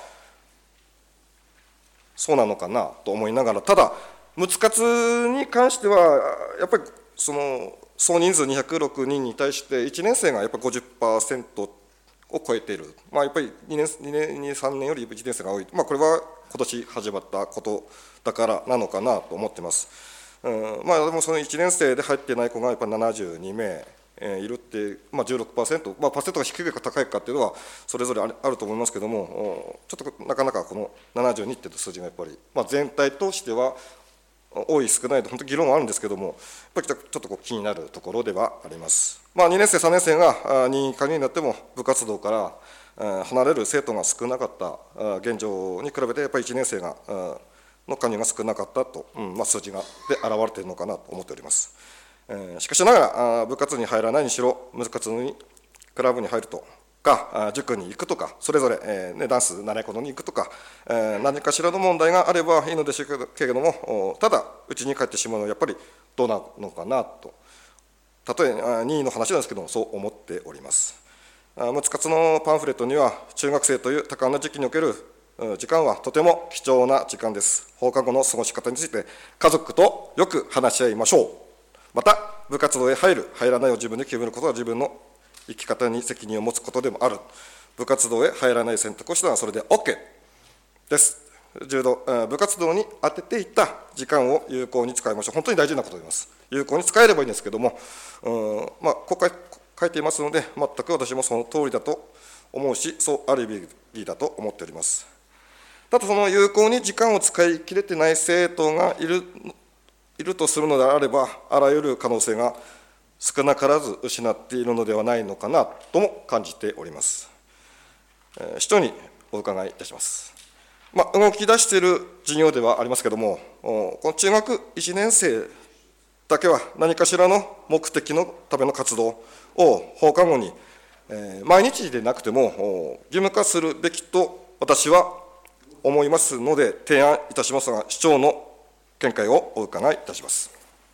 そうなのかなと思いながら、ただ、むつ活に関しては、やっぱり総人数206人に対して、1年生がやっぱり 50% を超えている、やっぱり2年、3年より1年生が多い、これは今年始まったことだからなのかなと思ってます。でもその1年生で入っていない子がやっぱり72名。いるって、16%、パーセントが低いか高いかっていうのはそれぞれあると思いますけども、ちょっとなかなかこの72っていう数字がやっぱり、全体としては多い少ないと本当に議論はあるんですけども、やっぱりちょっと気になるところではあります。2年生3年生が任意加入になっても部活動から離れる生徒が少なかった現状に比べて、やっぱり1年生がの加入が少なかったと、数字がで表れているのかなと思っております。 しかしながら部活に入らないにしろ、部活にクラブに入るとか、塾に行くとか、それぞれダンス習い事に行くとか、何かしらの問題があればいいのでしょうけれども、ただ家に帰ってしまうのはやっぱりどうなのかなと、例え任意の話なんですけども、そう思っております。むつ活のパンフレットには、中学生という多感な時期における時間はとても貴重な時間です。放課後の過ごし方について家族とよく話し合いましょう。また部活動へ入る入らないを自分で決めることは自分の生き方に責任を持つことでもある。部活動へ入らない選択をしたらそれで OK です。部活動に当てていた時間を有効に使いましょう。本当に大事なことであります。有効に使えればいいんですけども、ここ書いていますので、全く私もその通りだと思うし、そうあるべきだと思っております。ただ、その有効に時間を使い切れてない生徒がいるとするのであれば、あらゆる可能性が少なからず失っているのではないのかなとも感じております。市長にお伺いいたします。動き出している事業ではありますけれども、この中学1年生だけは何かしらの目的のための活動を放課後に、毎日でなくても義務化するべきと私は思いますので、提案いたしますが、市長の見解をお伺いいたします。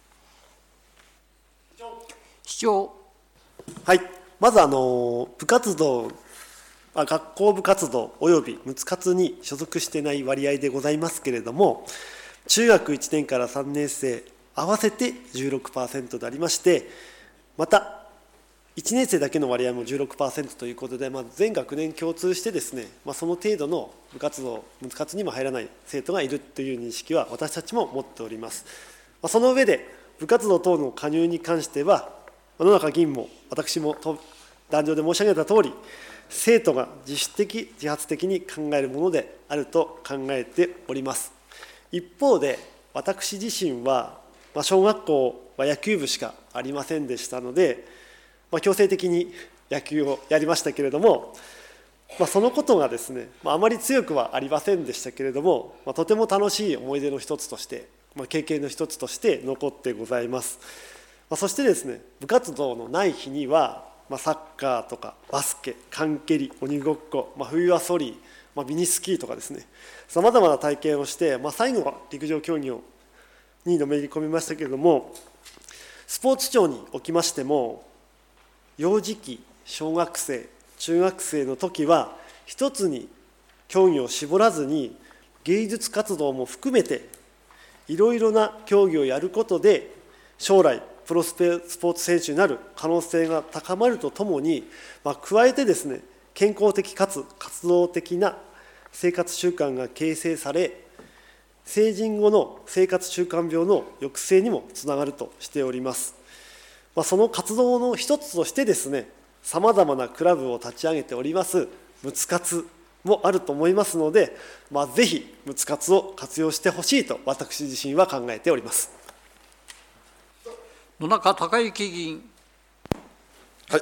市長。 はい、まず部活動、学校部活動およびむつ活に所属していない割合でございますけれども、中学1年から3年生合わせて 16% でありまして、また1年生だけの割合も 16% ということで、全学年共通してですね、その程度の部活動、部活にも入らない生徒がいるという認識は私たちも持っております。その上で、部活動等の加入に関しては、野中議員も私も壇上で申し上げたとおり、生徒が自主的、自発的に考えるものであると考えております。一方で、私自身は、小学校は野球部しかありませんでしたので、強制的に野球をやりましたけれども、そのことがですね、あまり強くはありませんでしたけれども、とても楽しい思い出の一つとして、経験の一つとして残ってございます。そしてですね、部活動のない日には、サッカーとかバスケ、缶蹴り、鬼ごっこ、冬はソリ、ミニスキーとかですね、さまざまな体験をして、最後は陸上競技にのめり込みましたけれども、スポーツ庁におきましても、幼児期、小学生、中学生の時は、一つに競技を絞らずに、芸術活動も含めて、いろいろな競技をやることで、将来、プロスポーツ選手になる可能性が高まるとともに、加えてですね、健康的かつ活動的な生活習慣が形成され、成人後の生活習慣病の抑制にもつながるとしております。その活動の一つとしてですね、さまざまなクラブを立ち上げておりますむつ活もあると思いますので、ぜひむつ活を活用してほしいと私自身は考えております。 野中孝之議員。 はい、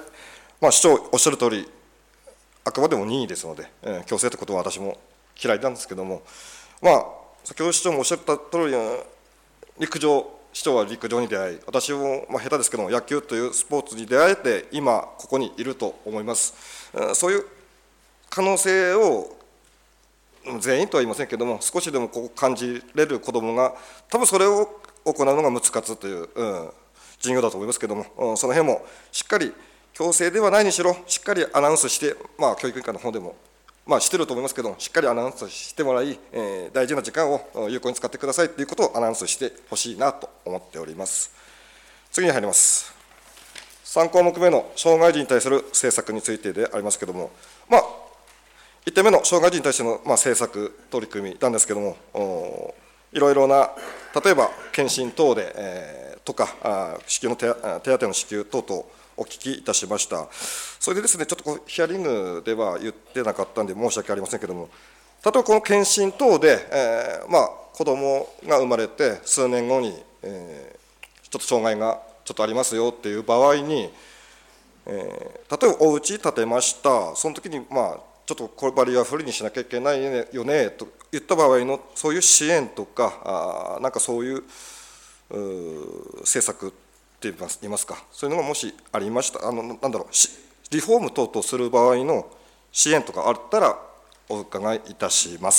市長おっしゃる通り、あくまでも任意ですので、強制ということは私も嫌いなんですけども、先ほど市長もおっしゃった通り、市長は陸上に出会い、私も下手ですけども、野球というスポーツに出会えて、今、ここにいると思います。そういう可能性を、全員とは言いませんけども、少しでも感じれる子どもが、多分それを行うのがむつ活という、事業だと思いますけども、その辺もしっかり、強制ではないにしろ、しっかりアナウンスして、教育委員会の方でも、してると思いますけども、しっかりアナウンスしてもらい、大事な時間を有効に使ってくださいということをアナウンスしてほしいなと思っております。次に入ります。3項目目の障害児に対する政策についてでありますけれども、1点目の障害児に対しての政策取り組みなんですけれども、いろいろな、例えば検診等で、とか、支給の手当の支給等々、お聞きいたしました。それでですね、ちょっとヒアリングでは言ってなかったんで申し訳ありませんけれども、例えばこの検診等で、子どもが生まれて数年後に、ちょっと障害がちょっとありますよっていう場合に、例えばお家建てました、その時にちょっとこれバリアフリーにしなきゃいけないよねと言った場合のそういう支援とか、なんかそういう政策っって言いますか、そういうのがもしありました、リフォーム等々する場合の支援とかあったらお伺いいたします。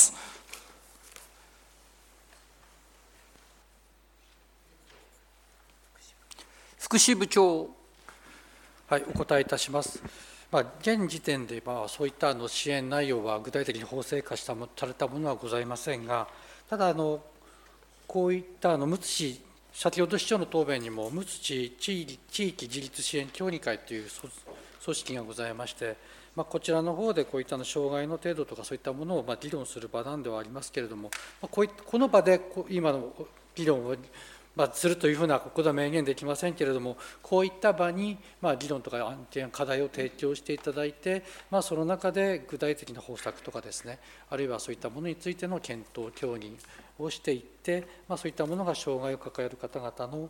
福祉部長。 はい、お答えいたします。現時点でそういった支援内容は具体的に法制化されたものはございませんが、ただこういったむつ市、先ほど市長の答弁にも、むつ市地域自立支援協議会という組織がございまして、こちらの方でこういった障害の程度とかそういったものを議論する場なんではありますけれども、この場で今の議論をするというふうなことは明言できませんけれども、こういった場に議論とか案件、課題を提供していただいて、その中で具体的な方策とかですね、あるいはそういったものについての検討、協議をしていって、そういったものが障害を抱える方々の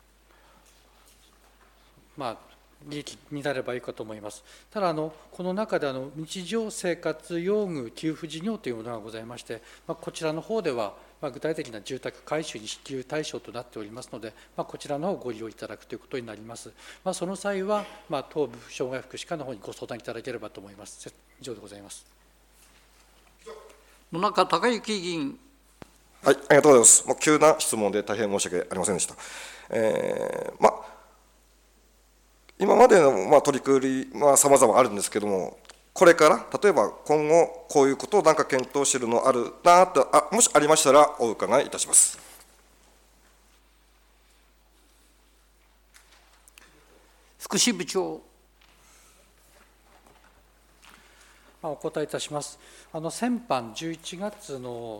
利益になればいいかと思います。ただこの中で日常生活用具給付事業というものがございまして、こちらの方では具体的な住宅改修に支給対象となっておりますので、こちらの方をご利用いただくということになります。その際は東部障害福祉課の方にご相談いただければと思います。以上でございます。 野中隆之議員。 はい、ありがとうございます。急な質問で大変申し訳ありませんでした。今までの取り組みは様々あるんですけども、これから例えば今後こういうことを検討しているのあるなと、もしありましたらお伺いいたします。 福祉部長。 お答えいたします。先般11月の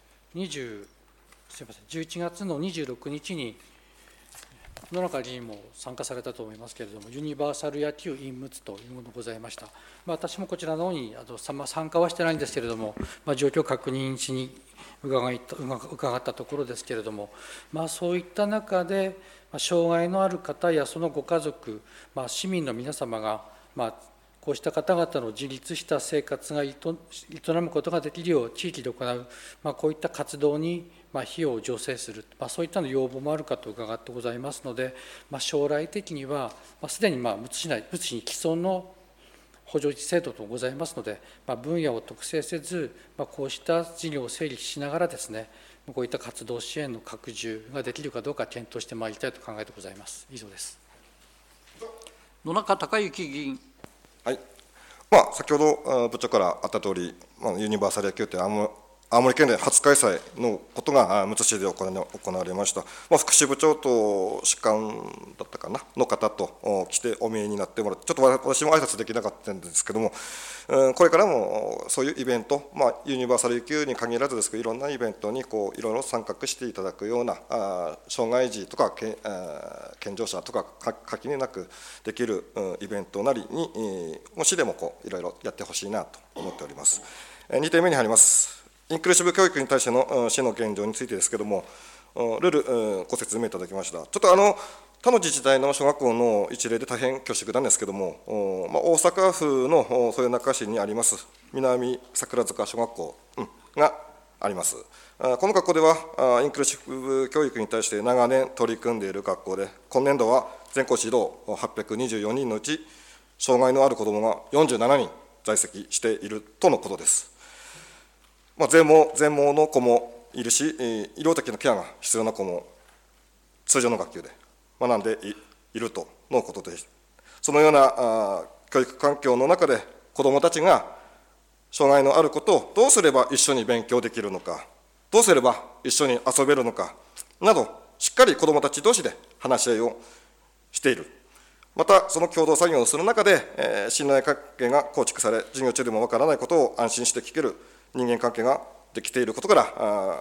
26日に野中議員も参加されたと思いますけれども、ユニバーサル野球 in むつというものがございました。私もこちらの方に参加はしてないんですけれども、状況確認しに伺ったところですけれども、そういった中で、障害のある方やそのご家族、市民の皆様が、こうした方々の自立した生活が営むことができるよう地域で行う、こういった活動に費用を助成する、そういったの要望もあるかと伺ってございますので、将来的には、すでにむつ市に既存の補助制度とございますので、分野を特定せず、こうした事業を整理しながらですね、こういった活動支援の拡充ができるかどうか検討してまいりたいと考えてございます。以上です。 野中隆之議員。 はい、先ほど部長からあったとおり、ユニバーサル野球って青森県で初開催のことがむつ市で行われました。福祉部長と主幹だったかなの方と来てお見えになってもらって、ちょっと私も挨拶できなかったんですけども、これからもそういうイベント、ユニバーサル野球に限らずですけど、いろんなイベントにいろいろ参画していただくような障害児とか健常者とか垣根なくできるイベントなりに市でもいろいろやってほしいなと思っております。2点目に入ります。インクルーシブ教育に対しての市の現状についてですけれども、ルールご説明いただきました。ちょっと他の自治体の小学校の一例で大変恐縮なんですけれども、大阪府の豊中市にあります南桜塚小学校があります。この学校ではインクルーシブ教育に対して長年取り組んでいる学校で、今年度は全校指導824人のうち障害のある子どもが47人在籍しているとのことです。全盲の子もいるし、医療的なケアが必要な子も通常の学級で学んでいるとのことです。そのような教育環境の中で子どもたちが障害のある子とどうすれば一緒に勉強できるのか、どうすれば一緒に遊べるのかなど、しっかり子どもたち同士で話し合いをしている。またその共同作業をする中で、信頼関係が構築され、授業中でもわからないことを安心して聞ける人間関係ができていることから、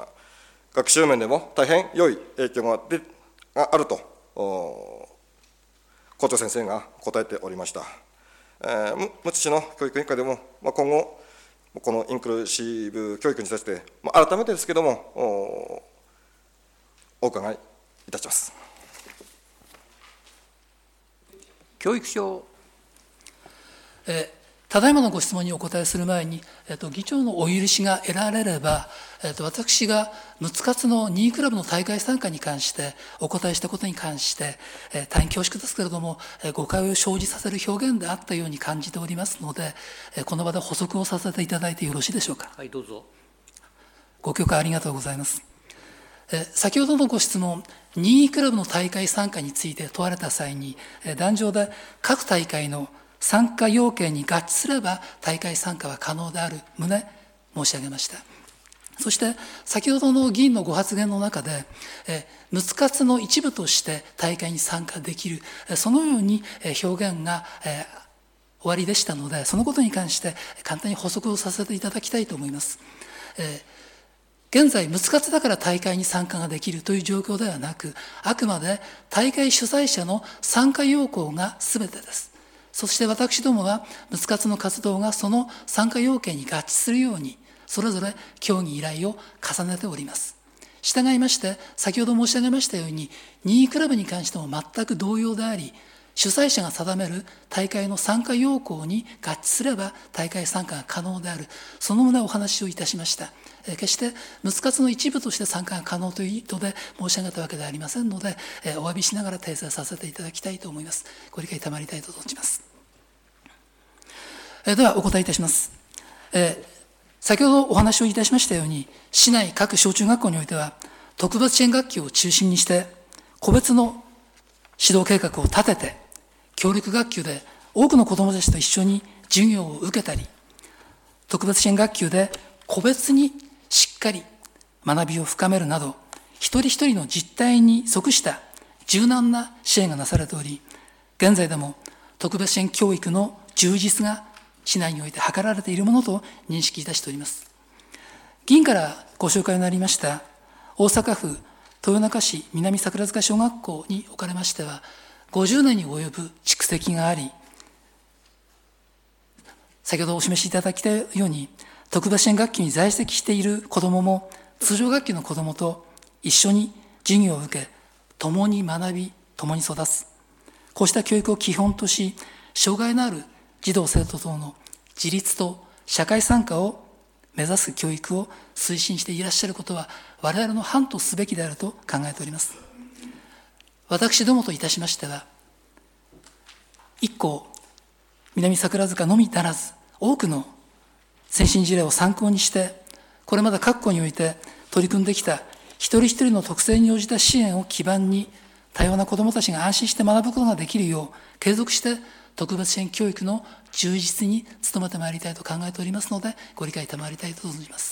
学習面でも大変良い影響があると校長先生が答えておりました。むつ市の教育委員会でも、今後このインクルーシブ教育に対して、改めてですけれどもお伺いいたします。 教育省。 ただいまのご質問にお答えする前に、議長のお許しが得られれば、私がムツ活の2位クラブの大会参加に関してお答えしたことに関して、大変恐縮ですけれども、誤解を生じさせる表現であったように感じておりますので、この場で補足をさせていただいてよろしいでしょうか。 はい、どうぞ。 ご許可ありがとうございます。先ほどのご質問、2位クラブの大会参加について問われた際に、壇上で各大会の参加要件に合致すれば大会参加は可能である旨申し上げました。そして先ほどの議員のご発言の中で、ムツ活の一部として大会に参加できる、そのように表現が終わりでしたので、そのことに関して簡単に補足をさせていただきたいと思います。現在、ムツ活だから大会に参加ができるという状況ではなく、あくまで大会主催者の参加要項が全てです。そして私どもは、ムツ活の活動がその参加要件に合致するように、それぞれ協議依頼を重ねております。従いまして、先ほど申し上げましたように、2位クラブに関しても全く同様であり、主催者が定める大会の参加要項に合致すれば大会参加が可能である、その旨お話をいたしました。決してムツ活の一部として参加が可能という意図で申し上げたわけではありませんので、お詫びしながら訂正させていただきたいと思います。ご理解賜りたいと存じます。ではお答えいたします。先ほどお話をいたしましたように、市内各小中学校においては特別支援学級を中心にして個別の指導計画を立てて、協力学級で多くの子どもたちと一緒に授業を受けたり、特別支援学級で個別にしっかり学びを深めるなど、一人一人の実態に即した柔軟な支援がなされており、現在でも特別支援教育の充実が市内において図られているものと認識いたしております。議員からご紹介のありました大阪府豊中市南桜塚小学校におかれましては、50年に及ぶ蓄積があり、先ほどお示しいただきたように、特別支援学級に在籍している子どもも通常学級の子どもと一緒に授業を受け、共に学び、共に育つ。こうした教育を基本とし、障害のある児童生徒等の自立と社会参加を目指す教育を推進していらっしゃることは、我々の範とすべきであると考えております。私どもといたしましては、一校南桜塚のみならず、多くの先進事例を参考にして、これまで各校において取り組んできた一人一人の特性に応じた支援を基盤に、多様な子どもたちが安心して学ぶことができるよう、継続して特別支援教育の充実に努めてまいりたいと考えておりますので、ご理解賜りたいと存じます。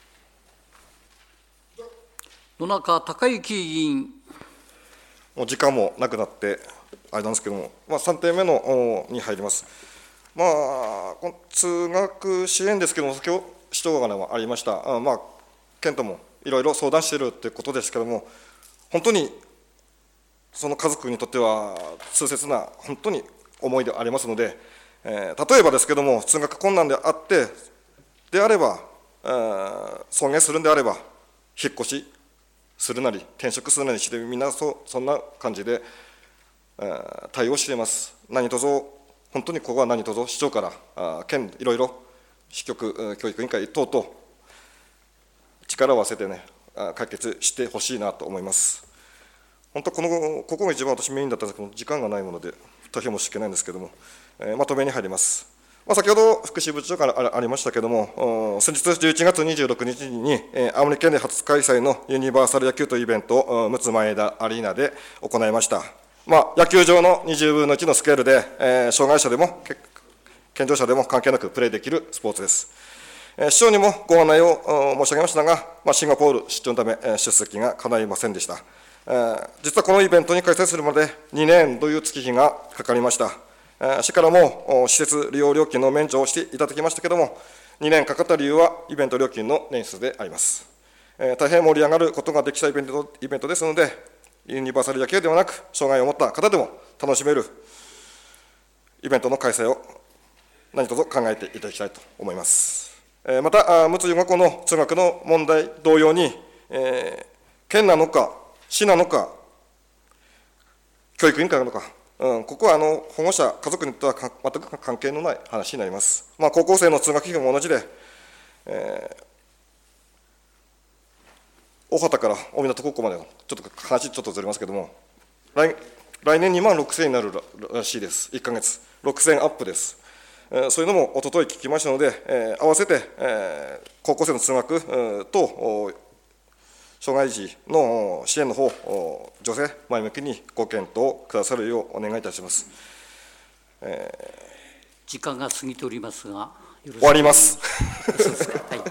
野中孝之議員。 もう時間もなくなってあれなんですけども、3点目のに入ります。この通学支援ですけども、先ほど市長からもありました、県ともいろいろ相談しているということですけども、本当にその家族にとっては痛切な本当に思いでありますので、例えばですけども、通学困難であってであれば、送迎するんであれば、引っ越しするなり転職するなりして、みんなそんな感じで、対応しています。何卒本当にここは何卒市長から県いろいろ市局教育委員会等々力を合わせてね、解決してほしいなと思います。本当ここが一番私メインだったんですけど、時間がないもので大変申し訳ないんですけども、まとめに入ります。先ほど福祉部長からありましたけれども、先日11月26日に青森県で初開催のユニバーサル野球というイベントを陸奥前田アリーナで行いました。野球場の20分の1のスケールで、障害者でも健常者でも関係なくプレーできるスポーツです。市長にもご案内を申し上げましたが、シンガポール出張のため出席が叶いませんでした。実はこのイベントに開催するまで2年という月日がかかりました。市からも施設利用料金の免除をしていただきましたけれども、2年かかった理由はイベント料金の年数であります。大変盛り上がることができたイベントですので、ユニバーサル野球ではなく、障害を持った方でも楽しめるイベントの開催を何卒考えていただきたいと思います。また、陸奥小学校の通学の問題同様に、県なのか、市なのか、教育委員会なのか、 ここは保護者、家族にとっては全く関係のない話になります。高校生の通学費も同じで、大畑から大湊高校までの、ちょっと話ちょっとずれますけども、来年2万6000円になるらしいです、1ヶ月、6000アップです。そういうのもおととい聞きましたので、合わせて、高校生の通学と障害児の支援の方、助成、前向きにご検討くださるようお願いいたします。 時間が過ぎておりますが、 終わります。 そうですか。はい。